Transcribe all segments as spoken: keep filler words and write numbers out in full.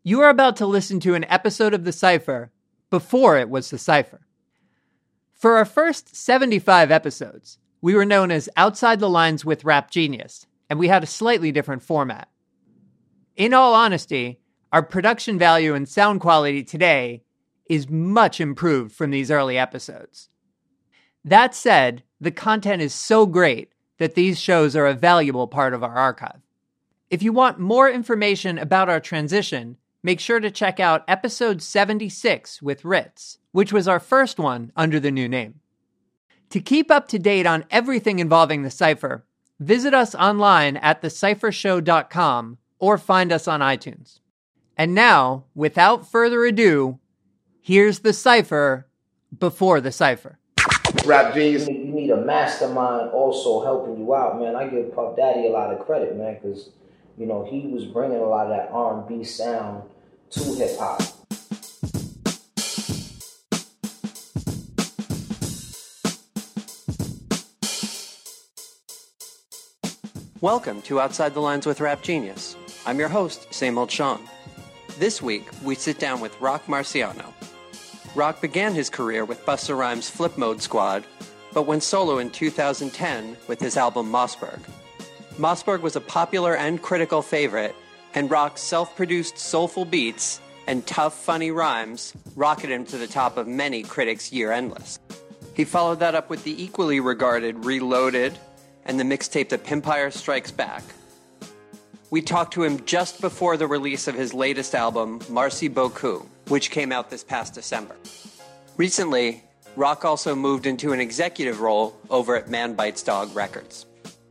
You are about to listen to an episode of The Cypher before it was The Cypher. For our first seventy-five episodes, we were known as Outside the Lines with Rap Genius, and we had a slightly different format. In all honesty, our production value and sound quality today is much improved from these early episodes. That said, the content is so great that these shows are a valuable part of our archive. If you want more information about our transition, make sure to check out episode seventy-six with Ritz, which was our first one under the new name. To keep up to date on everything involving The Cypher, visit us online at the cypher show dot com or find us on iTunes. And now, without further ado, here's The Cypher before The Cypher. Rap Genius. You need a mastermind also helping you out, man. I give Puff Daddy a lot of credit, man, because, you know, he was bringing a lot of that R and B sound to hip-hop. Welcome to Outside the Lines with Rap Genius. I'm your host, Same Old Sean. This week, we sit down with Roc Marciano. Roc began his career with Busta Rhymes' Flip Mode Squad, but went solo in two thousand ten with his album Mossberg. Mossberg was a popular and critical favorite, and Roc's self-produced soulful beats and tough, funny rhymes rocketed him to the top of many critics' year-end lists. He followed that up with the equally regarded Reloaded and the mixtape The Pimpire Strikes Back. We talked to him just before the release of his latest album, Marcy Beaucoup, which came out this past December. Recently, Roc also moved into an executive role over at Man Bites Dog Records.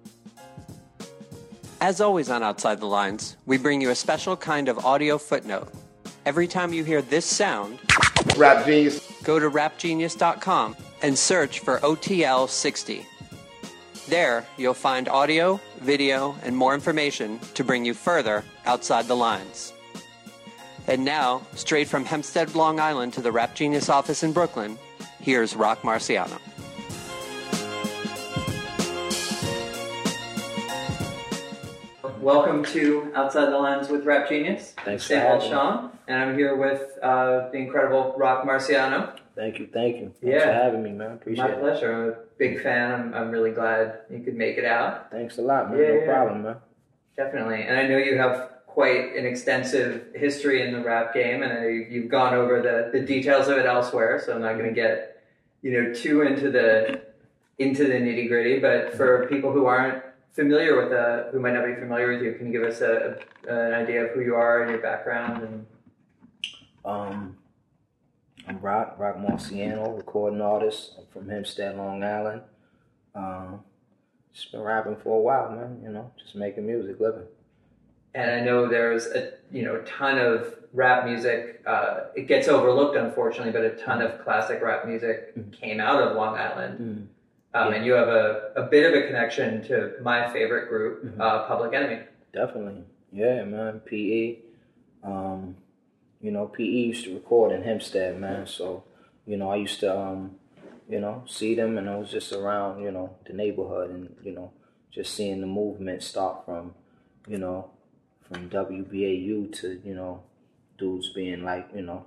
As always on Outside the Lines, we bring you a special kind of audio footnote. Every time you hear this sound, Rap Genius, go to rap genius dot com and search for O T L sixty. There, you'll find audio, video, and more information to bring you further outside the lines. And now, straight from Hempstead, Long Island to the Rap Genius office in Brooklyn, here's Roc Marciano. Welcome to Outside the Lines with Rap Genius. Thanks for Same Old having me. Sean, and I'm here with uh, the incredible Roc Marciano. Thank you, thank you. Thanks Yeah. for having me, man. Appreciate My it. pleasure. I'm a big fan. I'm, I'm really glad you could make it out. Thanks a lot, man. Yeah, no yeah. problem, man. Definitely. And I know you have quite an extensive history in the rap game, and I, you've gone over the, the details of it elsewhere, so I'm not going to get, you know, too into the into the nitty gritty. But for people who aren't familiar with the, who might not be familiar with you, can you give us a, a an idea of who you are and your background? And Um, I'm Roc, Roc Marciano, recording artist. I'm from Hempstead, Long Island. Um, just been rapping for a while, man. You know, just making music, living. And I know there's a you know ton of rap music. Uh, it gets overlooked, unfortunately, but a ton of classic rap music Mhm. came out of Long Island. Mm. Um, Yeah. And you have a, a bit of a connection to my favorite group, Mhm. uh, Public Enemy. Definitely. Yeah, man. P E. Um, you know, P E used to record in Hempstead, man. So, you know, I used to, um, you know, see them, and I was just around, you know, the neighborhood, and, you know, just seeing the movement start from, you know, from W B A U to, you know, dudes being like, you know,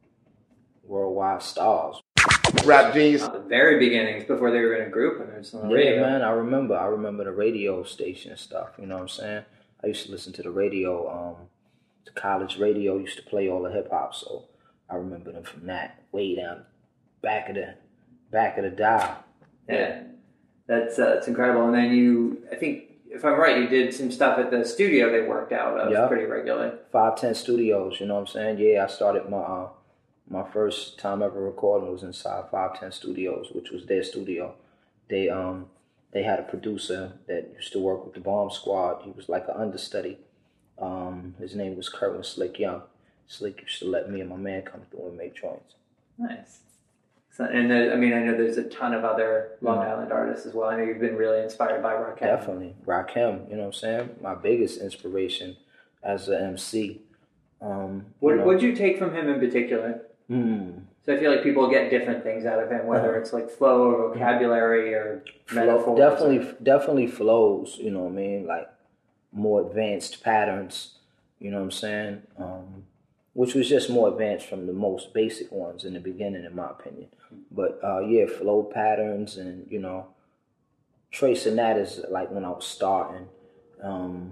worldwide stars. Rap Genius. Uh, the very beginnings, before they were in a group, and there's on the Yeah, radio. man, I remember. I remember the radio station stuff, you know what I'm saying? I used to listen to the radio, um, the college radio used to play all the hip hop, so I remember them from that, way down back of the back of the dial. Yeah, that's uh, it's incredible. And then you, I think, if I'm right, you did some stuff at the studio they worked out of Yeah. pretty regularly. five ten Studios, you know what I'm saying? Yeah, I started my uh, my first time ever recording was inside five ten Studios, which was their studio. They um they had a producer that used to work with the Bomb Squad. He was like an understudy. Um, his name was Kerwin Slick Young. Slick used to let me and my man come through and make joints. Nice. So, and there, I mean, I know there's a ton of other Long Mhm. Island artists as well. I know you've been really inspired by Rakim. Definitely. Rakim, you know what I'm saying? My biggest inspiration as an M C. Um, What you know, what'd you take from him in particular? mm, So I feel like people get different things out of him, whether Uh-huh. it's like flow or vocabulary or flow, metaphors. definitely, definitely flows, you know what I mean? Like more advanced patterns, you know what I'm saying? Um, which was just more advanced from the most basic ones in the beginning, in my opinion. But uh, yeah, flow patterns and, you know, tracing that is like when I was starting. Um,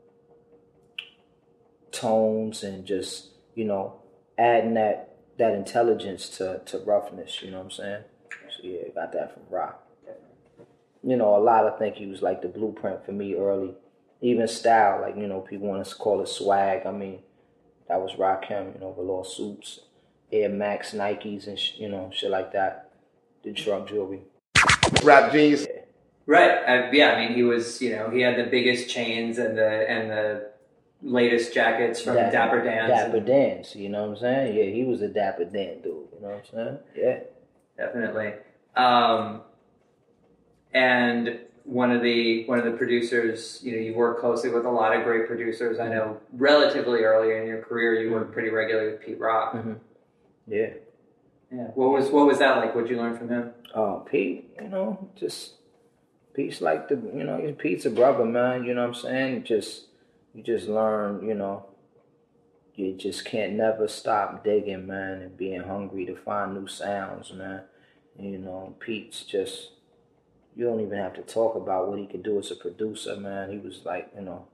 tones and just, you know, adding that that intelligence to, to roughness, you know what I'm saying? So yeah, got that from Rock. You know, a lot of think he was like the blueprint for me early. Even style, like, you know, people want to call it swag. I mean, that was Rakim, you know, velour suits, Air Max, Nikes, and, sh- you know, shit like that. The truck jewelry. Rap Genius. Yeah. Right. Uh, yeah. I mean, he was, you know, he had the biggest chains and the and the latest jackets from Dapper, Dapper Dan. Dapper Dan's, you know what I'm saying? Yeah, he was a Dapper Dan dude, you know what I'm saying? Yeah. Definitely. Um, and one of the one of the producers, you know, you worked closely with a lot of great producers. I know relatively early in your career, you worked pretty regularly with Pete Rock. Mm-hmm. Yeah. Yeah. What was what was that like? What did you learn from him? Uh, Pete, you know, just Pete's like the, you know, Pete's a brother, man. You know what I'm saying? Just you just learn, you know, you just can't never stop digging, man, and being hungry to find new sounds, man. And, you know, Pete's just, you don't even have to talk about what he could do as a producer, man. He was like, you know,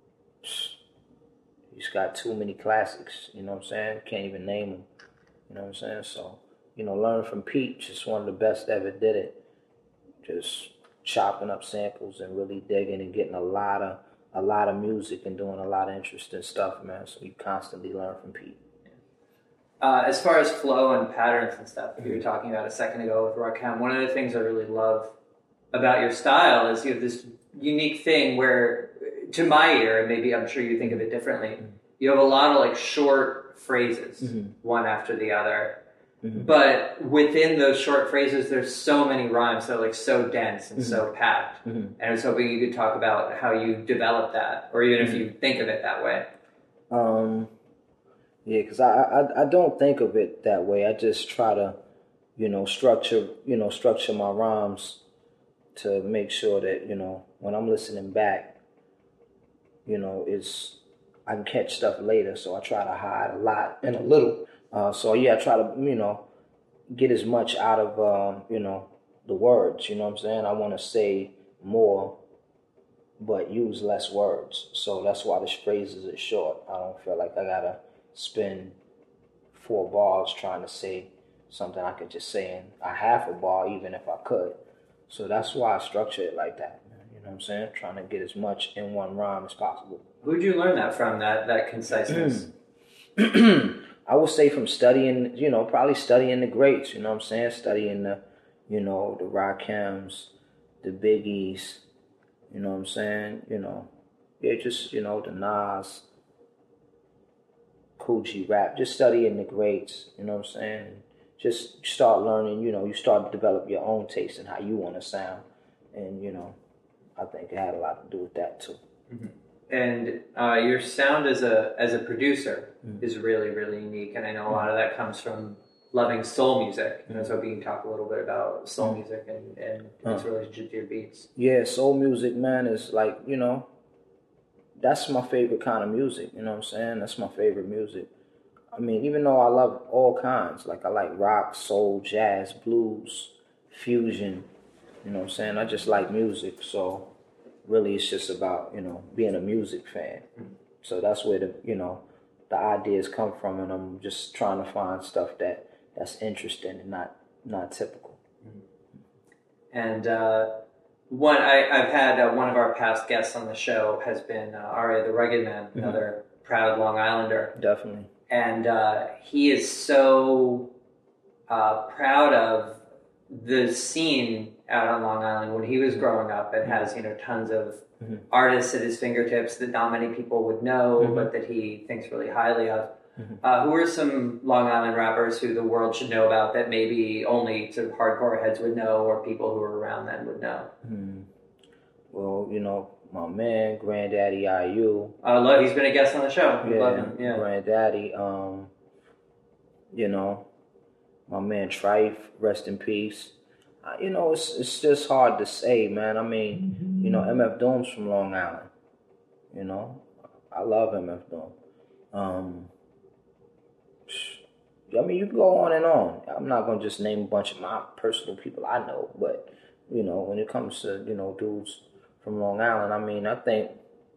he's got too many classics. You know what I'm saying? Can't even name them. You know what I'm saying? So, you know, learning from Pete, just one of the best ever did it. Just chopping up samples and really digging and getting a lot of a lot of music and doing a lot of interesting stuff, man. So you constantly learn from Pete. Uh, as far as flow and patterns and stuff, you were talking about a second ago with Rakim, one of the things I really love about your style is you have this unique thing where, to my ear, and maybe I'm sure you think of it differently, mm-hmm. you have a lot of like short phrases, mm-hmm. one after the other. Mm-hmm. But within those short phrases, there's so many rhymes that are like so dense and mm-hmm. so packed. Mm-hmm. And I was hoping you could talk about how you develop that, or even mm-hmm. if you think of it that way. Um, yeah, because I, I I don't think of it that way. I just try to, you know, structure you know structure my rhymes to make sure that, you know, when I'm listening back, you know, it's I can catch stuff later. So I try to hide a lot and a little. Uh, so yeah, I try to, you know, get as much out of, um, you know, the words, you know what I'm saying? I want to say more, but use less words. So that's why the phrases are short. I don't feel like I got to spend four bars trying to say something I could just say in a half a bar, even if I could. So that's why I structure it like that, you know what I'm saying? Trying to get as much in one rhyme as possible. Who'd you learn that from, that, that conciseness? I would say from studying, you know, probably studying the greats, you know what I'm saying? Studying the, you know, the Rakims, the Biggies, you know what I'm saying? You know, yeah, just, you know, the Nas, Kool G Rap, just studying the greats, you know what I'm saying? Just start learning, you know, you start to develop your own taste in how you want to sound. And, you know, I think it had a lot to do with that too. Mm-hmm. And uh, your sound as a as a producer mm-hmm. is really, really unique. And I know a lot of that comes from loving soul music. And I was hoping you can talk a little bit about soul music and, and its uh, relationship to your beats. Yeah, soul music, man, is like, you know, that's my favorite kind of music. You know what I'm saying? That's my favorite music. I mean, even though I love all kinds, like I like rock, soul, jazz, blues, fusion, you know what I'm saying? I just like music, so really it's just about, you know, being a music fan. So that's where the, you know, the ideas come from, and I'm just trying to find stuff that, that's interesting and not, not typical. And uh, one, I, I've had uh, one of our past guests on the show has been uh, Ari the Rugged Man, mm-hmm. another proud Long Islander. Definitely. And uh, he is so uh, proud of the scene out on Long Island when he was growing up, and has, you know, tons of mm-hmm. artists at his fingertips that not many people would know, mm-hmm. but that he thinks really highly of. Mm-hmm. Uh, who are some Long Island rappers who the world should know about that maybe only sort of hardcore heads would know, or people who are around then would know? Mm-hmm. Well, you know, my man, Granddaddy I U. Uh, love, he's been a guest on the show. We yeah, love him. Yeah, Granddaddy. Um, you know, my man Trife, rest in peace. Uh, you know, it's it's just hard to say, man. I mean, mm-hmm. you know, M F Doom's from Long Island. You know, I love M F Doom. Um, I mean, you can go on and on. I'm not gonna just name a bunch of my personal people I know, but you know, when it comes to you know dudes from Long Island, I mean, I think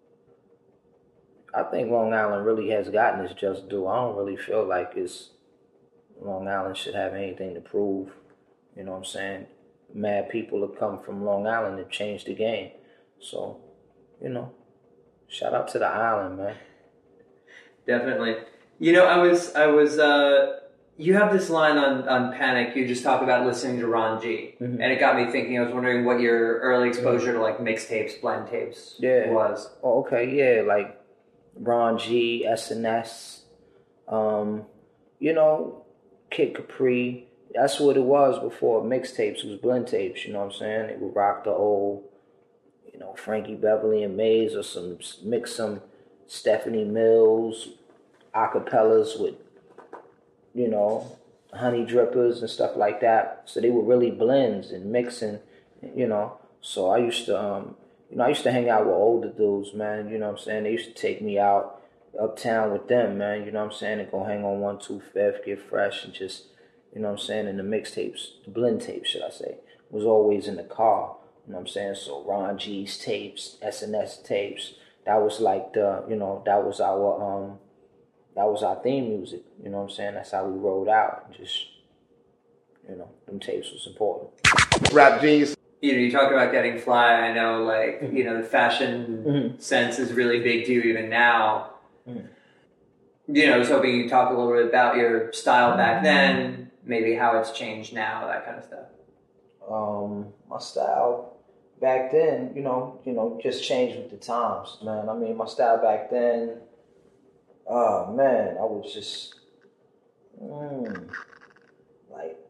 I think Long Island really has gotten its just due. I don't really feel like it's Long Island should have anything to prove. You know what I'm saying? Mad people have come from Long Island and changed the game. So, you know, shout out to the island, man. Definitely. You know, I was, I was, uh, you have this line on, on Panic, you just talk about listening to Ron G. Mm-hmm. And it got me thinking, I was wondering what your early exposure mm-hmm. to like mixtapes, blend tapes yeah. was. Oh, okay, yeah, like Ron G, S N S, um, you know, Kid Capri. That's what it was before mixtapes. It was blend tapes, you know what I'm saying? It would rock the old, you know, Frankie Beverly and Maze, or some mix some Stephanie Mills acapellas with, you know, Honey Drippers and stuff like that. So they were really blends and mixing, you know. So I used to, um, you know, I used to hang out with older dudes, man. You know what I'm saying? They used to take me out uptown with them, man. You know what I'm saying? And go hang on one two fifth, get fresh, and just, you know what I'm saying? And the mixtapes, the blend tapes, should I say, was always in the car. You know what I'm saying? So Ron G's tapes, S N S tapes, that was like the, you know, that was our, um, that was our theme music. You know what I'm saying? That's how we rolled out. Just, you know, them tapes was important. Rap Genius. You know, you talk about getting fly. I know, like, mm-hmm. you know, the fashion mm-hmm. sense is really big to you even now. Mm-hmm. You know, I was hoping you'd talk a little bit about your style back then, maybe how it's changed now, that kind of stuff. Um, my style back then, you know, you know, just changed with the times, man. I mean, my style back then, oh man, I was just, mm, like,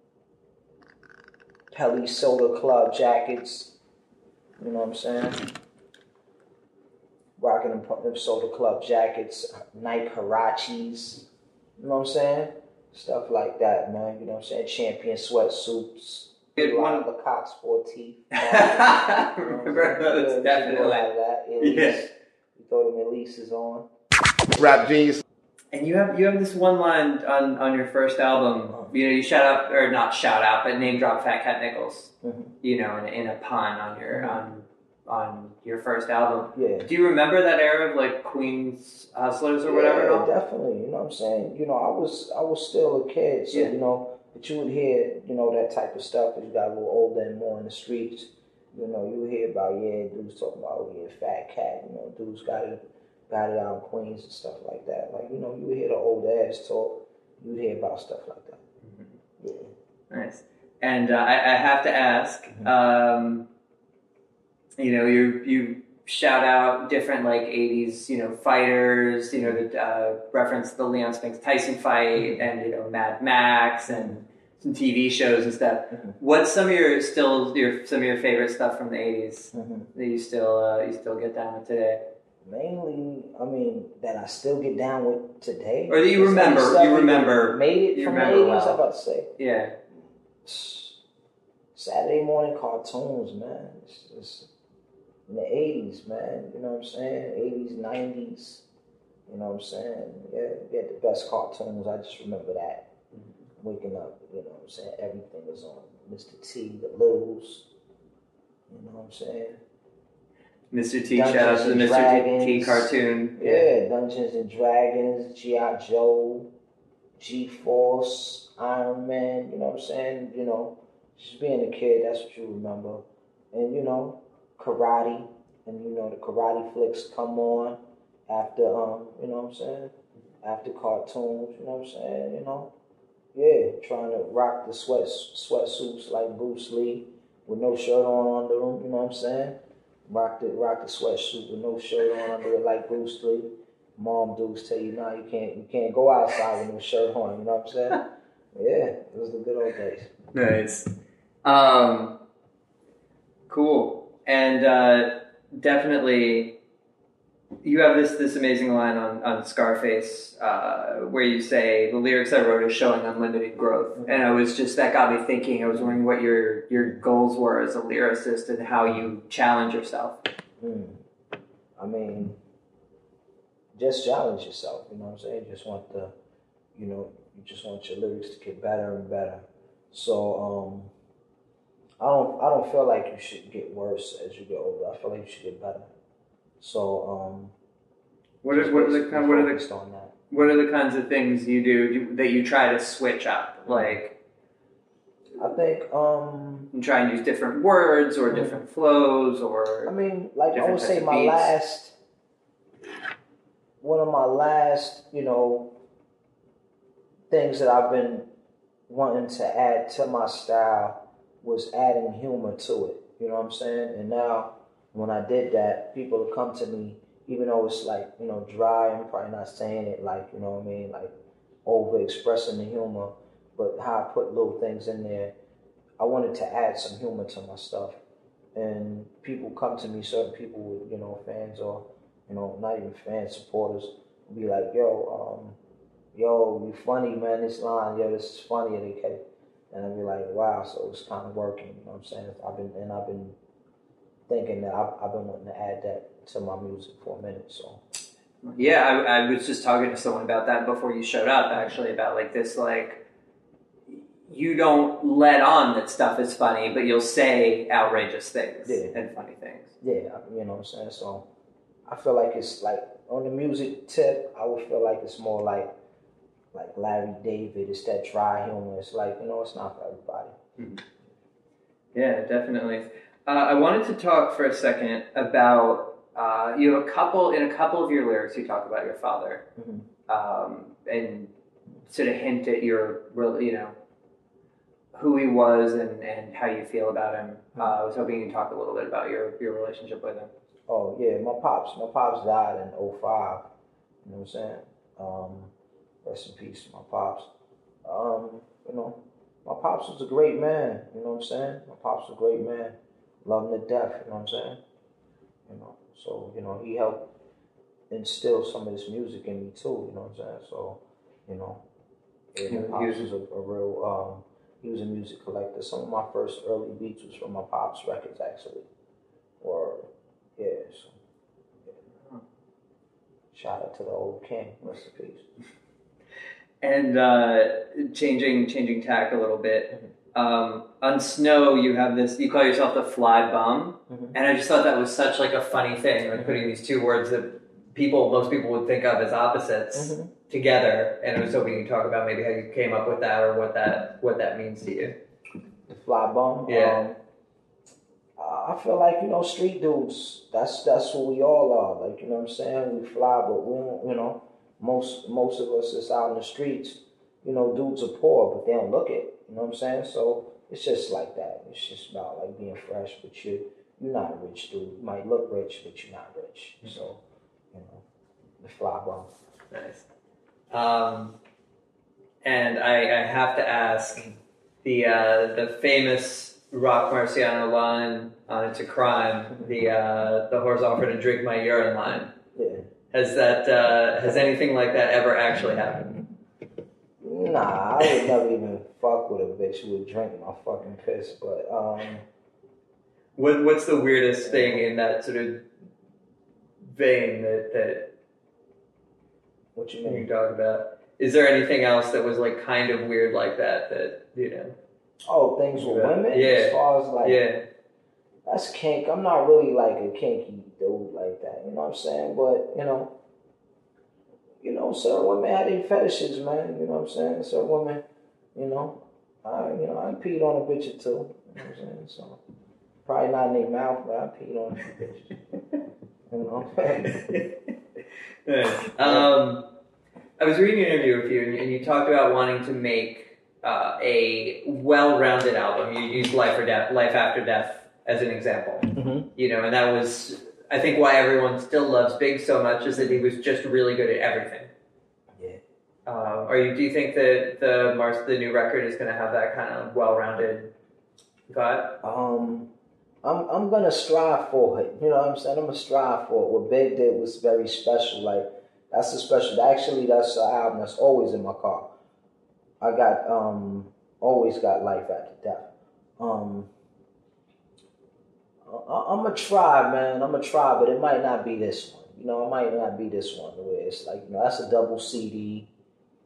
Pelly Soda Club jackets, you know what I'm saying? Rocking them, them Soda Club jackets, Nike Harachis, you know what I'm saying? Stuff like that, man, you know what I'm saying? Champion sweatsuits. Good one. Lecoq Sportif. Remember those, definitely. Like that. Yeah. You throw them Elises on. Rap Genius. And you have you have this one line on, on your first album. You know, you shout out, or not shout out, but name drop Fat Cat Nichols. Mm-hmm. You know, in, in a pun on your mm-hmm. on on your first album. Yeah. Do you remember that era of like Queens Hustlers or whatever? Yeah, definitely. You know what I'm saying? You know, I was I was still a kid, so yeah. you know. But you would hear, you know, that type of stuff as you got a little older and more in the streets. You know, you would hear about, yeah, dudes talking about, oh, yeah, Fat Cat. You know, dudes got it, got it out in Queens and stuff like that. Like, you know, you would hear the old ass talk. You would hear about stuff like that. Mm-hmm. Yeah. Nice. And uh, I, I have to ask, mm-hmm. um, you know, you you shout out different, like, eighties, you know, fighters, you know, that uh, reference the Leon Spinks Tyson fight mm-hmm. and, you know, Mad Max and some T V shows and stuff. Mm-hmm. What's some of your still your some of your favorite stuff from the eighties mm-hmm. that you still uh, you still get down with today? Mainly, I mean, that I still get down with today. Or that you remember, you remember. Made it you from remember the eighties, well. I'm about to say. Yeah. Saturday morning cartoons, man. It's just in the eighties, man. You know what I'm saying? eighties, nineties. You know what I'm saying? Yeah, we had the best cartoons. I just remember that. Mm-hmm. Waking up, you know what I'm saying? Everything was on. Mister T, the Littles. You know what I'm saying? Mister T, shout out to the Mister Dragons. T cartoon. Yeah. yeah, Dungeons and Dragons, G I. Joe, G-Force, Iron Man, you know what I'm saying? You know, just being a kid, that's what you remember. And, you know, karate, and, you know, the karate flicks come on after, um, you know what I'm saying? After cartoons, you know what I'm saying? You know? Yeah, trying to rock the sweat sweatsuits like Bruce Lee with no shirt on under them, you know what I'm saying? Rock the rock the sweatsuit with no shirt on under it like Bruce Lee. Mom dudes tell you, nah, you can't you can't go outside with no shirt on, you know what I'm saying? Yeah, it was the good old days. Nice. Um, cool. And uh, definitely you have this this amazing line on, on Scarface uh, where you say the lyrics I wrote are showing unlimited growth. Mm-hmm. And I was just, that got me thinking. I was wondering what your, your goals were as a lyricist and how you challenge yourself. Mm. I mean, just challenge yourself, you know what I'm saying? Just want to you know, you just want your lyrics to get better and better. So um, I don't I don't feel like you should get worse as you get older. I feel like you should get better. So um, what are, what are the kind what are the on that. what are the kinds of things you do that you try to switch up? Like, I think um, you try and use different words or different flows, or I mean, like I would say, my beats. last one of my last, you know, things that I've been wanting to add to my style was adding humor to it. You know what I'm saying? And now, when I did that, people will come to me, even though it's like, you know, dry. I'm probably not saying it like, you know what I mean, like over expressing the humor, but how I put little things in there. I wanted to add some humor to my stuff, and people come to me. Certain people, with, you know, fans or, you know, not even fans, supporters, will be like, "Yo, um, yo, you funny, man. This line, yo, this is funny." And they and I'll be like, "Wow!" So it's kind of working. You know what I'm saying? I've been and I've been thinking that I've, I've been wanting to add that to my music for a minute. So yeah, I, I was just talking to someone about that before you showed up. Actually, about like this, like. You don't let on that stuff is funny, but you'll say outrageous things yeah. and funny things. Yeah, you know what I'm saying? So I feel like it's like, on the music tip, I would feel like it's more like like Larry David. It's that dry humor. It's like, you know, it's not for everybody. Mm-hmm. Yeah, definitely. Uh, I wanted to talk for a second about, uh, you have a couple, in a couple of your lyrics, you talk about your father. Mm-hmm. Um, and sort of hint at your, you know, who he was and, and how you feel about him. Uh, I was hoping you could talk a little bit about your, your relationship with him. Oh, yeah, my pops. My pops died in oh five. You know what I'm saying? Um, rest in peace to my pops. Um, you know, my pops was a great man. You know what I'm saying? My pops was a great man. Love him to death. You know what I'm saying? You know, so, you know, he helped instill some of this music in me too. You know what I'm saying? So, you know, yeah, my pops was a, a real... Um, He was a music collector. Some of my first early beats was from my pop's records, actually. Or, yeah, so, yeah. Shout out to the old king. Rest in peace. And uh, changing changing tack a little bit. Mm-hmm. Um, on Snow, you have this, you call yourself the Fly Bum. Mm-hmm. And I just thought that was such like a funny thing, like mm-hmm. putting these two words that people, most people would think of as opposites. Mm-hmm. Together, and I was hoping you'd talk about maybe how you came up with that or what that what that means to you. The Fly Bum. Yeah. Um, I feel like, you know, street dudes. That's that's what we all are. Like, you know what I'm saying? We fly, but we don't. You know, most most of us is out in the streets. You know, dudes are poor, but they don't look it. You know what I'm saying? So it's just like that. It's just about like being fresh, but you you're not a rich dude. You might look rich, but you're not rich. Mm-hmm. So, you know, the Fly Bum. Nice. Um, and I, I have to ask the uh, the famous Rock Marciano line on "It's a Crime," the uh, the horse offered to drink my urine line. Yeah. Has that uh, has anything like that ever actually happened? Nah, I would never even fuck with a bitch who would drink my fucking piss. But um, what what's the weirdest thing in that sort of vein that that? What you mean? You talk about. Is there anything else that was like kind of weird like that? That you know. Oh, things with yeah. women. Yeah. As far as like. Yeah. That's kink. I'm not really like a kinky dude like that. You know what I'm saying? But you know, you know, certain women have their fetishes, man. You know what I'm saying? Certain women, you know, I you know I peed on a bitch or two. You know what I'm saying? So probably not in their mouth, but I peed on a few bitches. You know. um, I was reading an interview with you, and you, and you talked about wanting to make uh, a well-rounded album. You used Life or Death, Life After Death as an example. Mm-hmm. You know, and that was, I think, why everyone still loves Big so much is that he was just really good at everything. Yeah. Uh, are you? Do you think that the Mars, the new record, is going to have that kind of well-rounded vibe? Um. I'm I'm gonna strive for it. You know what I'm saying? I'm gonna strive for it. What Big did was very special. Like, that's a special. Actually, that's an album that's always in my car. I got um always got Life After Death. Um, I, I'm gonna try, man. I'm gonna try, but it might not be this one. You know, it might not be this one. The way it's like, you know, that's a double C D.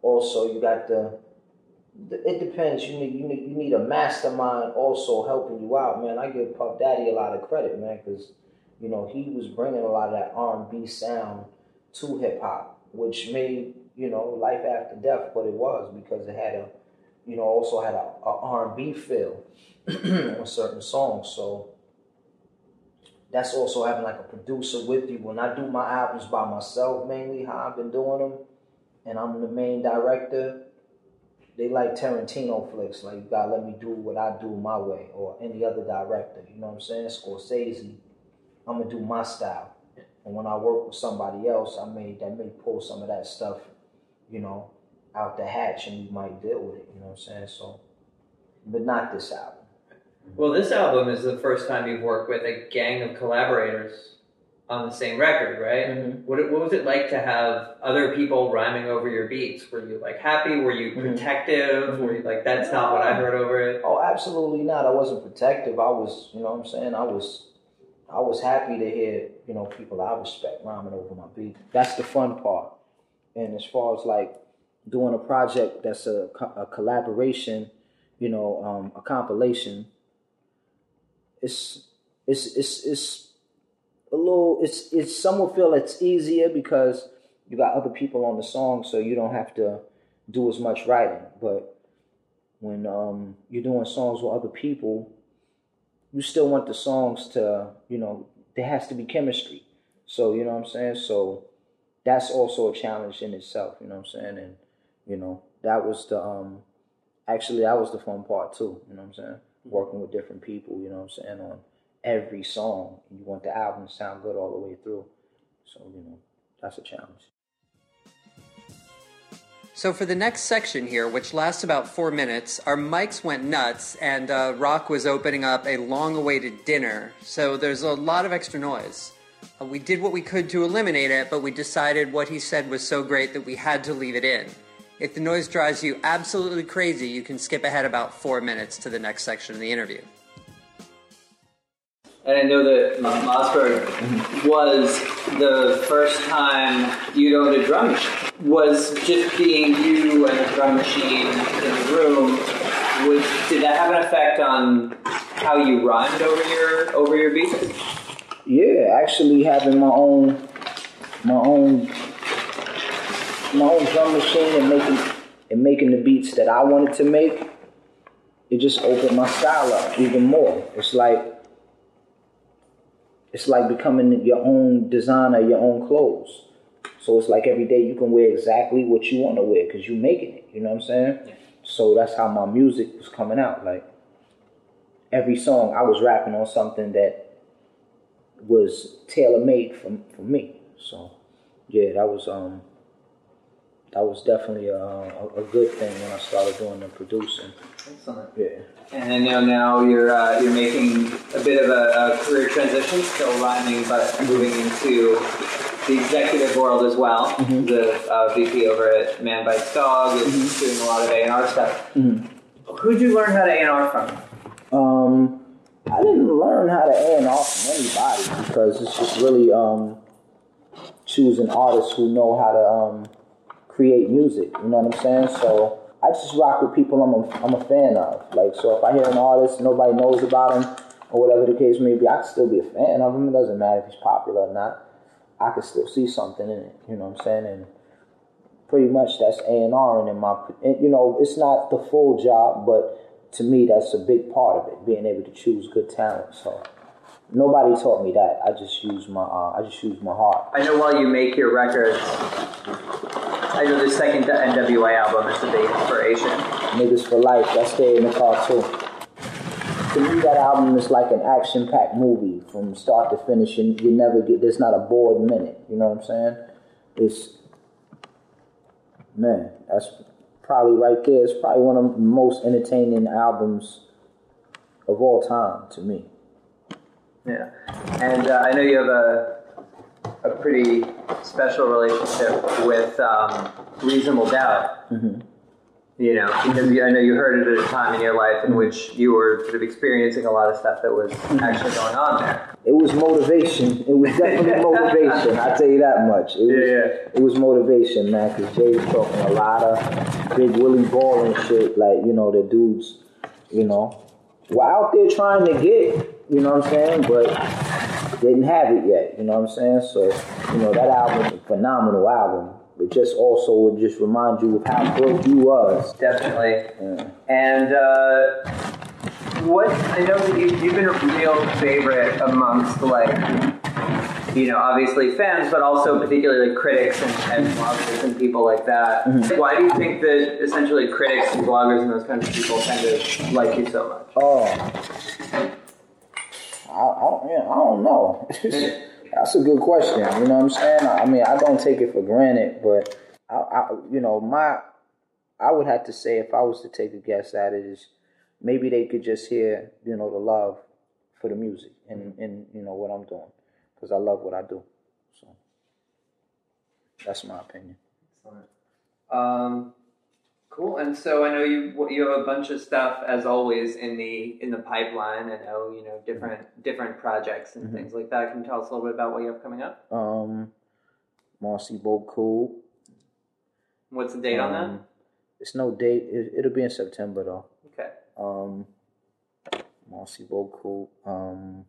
also you got the, the it depends. You need you need you need a mastermind also helping you out, man. I give Puff Daddy a lot of credit, man, because you know he was bringing a lot of that R and B sound to hip hop, which made you know Life After Death what it was, because it had a you know also had a, a R and B feel on certain songs. So that's also having like a producer with you. When I do my albums by myself, mainly how I've been doing them, and I'm the main director, they like Tarantino flicks. Like, you gotta let me do what I do my way, or any other director. You know what I'm saying? Scorsese, I'm gonna do my style. And when I work with somebody else, I may that may pull some of that stuff, you know, out the hatch, and we might deal with it. You know what I'm saying? So, but not this album. Well, this album is the first time you've worked with a gang of collaborators on the same record, right? Mm-hmm. What, what was it like to have other people rhyming over your beats? Were you like happy? Were you protective? Mm-hmm. Were you like, that's not what I heard over it? Oh, absolutely not. I wasn't protective. I was, you know what I'm saying? I was, I was happy to hear, you know, people I respect rhyming over my beat. That's the fun part. And as far as like doing a project that's a, a collaboration, you know, um, a compilation, It's it's it's it's a little it's it's some will feel it's easier because you got other people on the song, so you don't have to do as much writing. But when um, you're doing songs with other people, you still want the songs to, you know, there has to be chemistry. So you know what I'm saying? So that's also a challenge in itself, you know what I'm saying? And you know, that was the um actually that was the fun part too, you know what I'm saying? Working with different people, you know what I'm saying, on every song. You want the album to sound good all the way through. So, you know, that's a challenge. So for the next section here, which lasts about four minutes, our mics went nuts, and uh, Rock was opening up a long-awaited dinner. So there's a lot of extra noise. Uh, we did what we could to eliminate it, but we decided what he said was so great that we had to leave it in. If the noise drives you absolutely crazy, you can skip ahead about four minutes to the next section of the interview. And I know that Mossberg was the first time you owned a drum machine. Was just being you and a drum machine in the room, was, did that have an effect on how you rhymed over your over your beats? Yeah, actually having my own my own my own drum machine and making and making the beats that I wanted to make, it just opened my style up even more. It's like it's like becoming your own designer, your own clothes. So it's like every day you can wear exactly what you want to wear because you're making it. You know what I'm saying? Yeah. So that's how my music was coming out. Like every song, I was rapping on something that was tailor made for for me. So yeah, that was um. That was definitely a, a, a good thing when I started doing the producing. Excellent. Yeah. And I know now you're uh, you're making a bit of a, a career transition, still rhyming, but moving into the executive world as well. Mm-hmm. The uh, V P over at Man Bites Dog is mm-hmm. doing a lot of A and R stuff. Mm-hmm. Who'd you learn how to A and R from? Um, I didn't learn how to A and R from anybody because it's just really um, choosing artists who know how to um, create music, you know what I'm saying? So I just rock with people I'm a, I'm a fan of. Like, so if I hear an artist, nobody knows about him, or whatever the case may be, I can still be a fan of him. It doesn't matter if he's popular or not. I can still see something in it, you know what I'm saying? And pretty much that's A and R, and in my, and, you know, it's not the full job, but to me, that's a big part of it, being able to choose good talent. So nobody taught me that. I just use my, uh, I just use my heart. I know while you make your records, I know the second N W A album is a big inspiration. Niggas for Life, that's there in the car too. To me, that album is like an action-packed movie from start to finish, and you never get, there's not a bored minute, you know what I'm saying? It's, man, that's probably right there. It's probably one of the most entertaining albums of all time to me. Yeah, and uh, I know you have a a pretty special relationship with um, Reasonable Doubt. Mm-hmm. You know, because you, I know you heard it at a time in your life in which you were sort of experiencing a lot of stuff that was actually going on there. It was motivation. It was definitely motivation. I tell you that much. It was, Yeah, yeah. It was motivation, man. Because Jay was talking a lot of big Willie Ball and shit. Like, you know, the dudes, you know, were out there trying to get, you know what I'm saying, but didn't have it yet. You know what I'm saying? So, you know, that album is a phenomenal album. But just also would just remind you of how good you was. Definitely. Yeah. And uh, what I know that you, you've been a real favorite amongst, like, you know, obviously fans, but also particularly critics and, and bloggers and people like that. Mm-hmm. Why do you think that essentially critics and bloggers and those kinds of people tend to like you so much? Oh, I, I, yeah, I don't know. That's a good question. You know what I'm saying? I mean, I don't take it for granted, but I, I, you know, my, I would have to say if I was to take a guess at it is maybe they could just hear, you know, the love for the music and, and you know, what I'm doing. Because I love what I do. So that's my opinion. Excellent. Um, cool. And so I know you you have a bunch of stuff as always in the in the pipeline. I know you know different mm-hmm. different projects and mm-hmm. things like that. Can you tell us a little bit about what you have coming up? Um, Marcy Boku. What's the date um, on that? It's no date. It, it'll be in September though. Okay. Um, Marcy Boku. Um.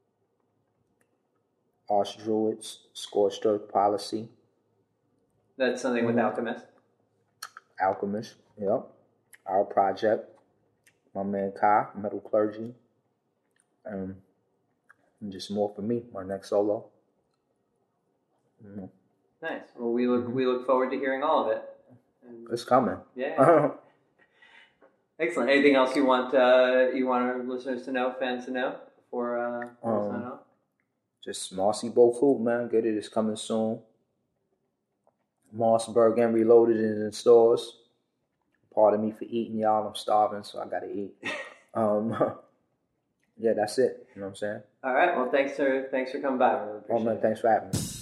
Arch Druids, Scorched Earth Policy. That's something with Alchemist? Alchemist, yep. Our project. My man Kai, Metal Clergy. Um, and just more for me, my next solo. Mm-hmm. Nice. Well, we look mm-hmm. we look forward to hearing all of it. And it's coming. Yeah. Excellent. Anything else you want uh, you want our listeners to know, fans to know before uh, we um, sign off? Just Marcy Boku, man. Get it. It's coming soon. Mossberg and Reloaded is in stores. Pardon me for eating, y'all. I'm starving, so I gotta eat. Um, yeah, that's it. You know what I'm saying? All right. Well, thanks for thanks for coming by. Really appreciate oh man, it. Thanks for having me.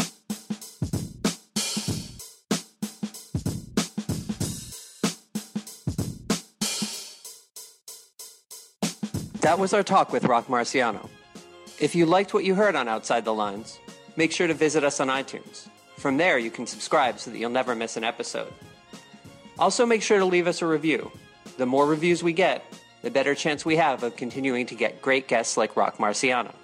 That was our talk with Rock Marciano. If you liked what you heard on Outside the Lines, make sure to visit us on iTunes. From there, you can subscribe so that you'll never miss an episode. Also, make sure to leave us a review. The more reviews we get, the better chance we have of continuing to get great guests like Rock Marciano.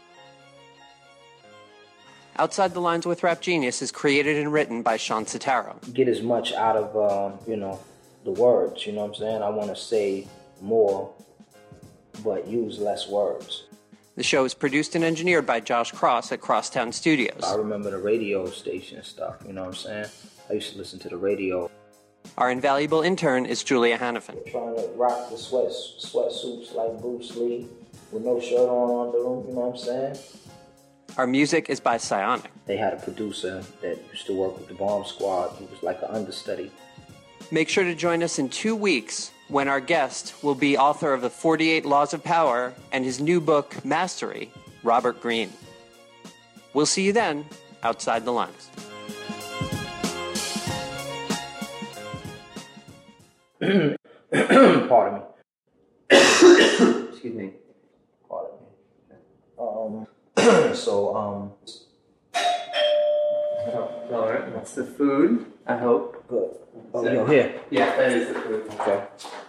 Outside the Lines with Rap Genius is created and written by Sean Sitaro. Get as much out of, um, you know, the words, you know what I'm saying? I want to say more, but use less words. The show is produced and engineered by Josh Cross at Crosstown Studios. I remember the radio station stuff, you know what I'm saying? I used to listen to the radio. Our invaluable intern is Julia Hannafin. Trying to rock the sweat sweatsuits like Bruce Lee with no shirt on under them, you know what I'm saying? Our music is by Psionic. They had a producer that used to work with the Bomb Squad. He was like an understudy. Make sure to join us in two weeks when our guest will be author of The forty-eight Laws of Power and his new book, Mastery, Robert Greene. We'll see you then, Outside the Lines. Pardon me. Excuse me. Pardon me. Um, so, um... All right, that's the food, I hope. Good. Oh, yo, here. Yeah, that is the food. Okay.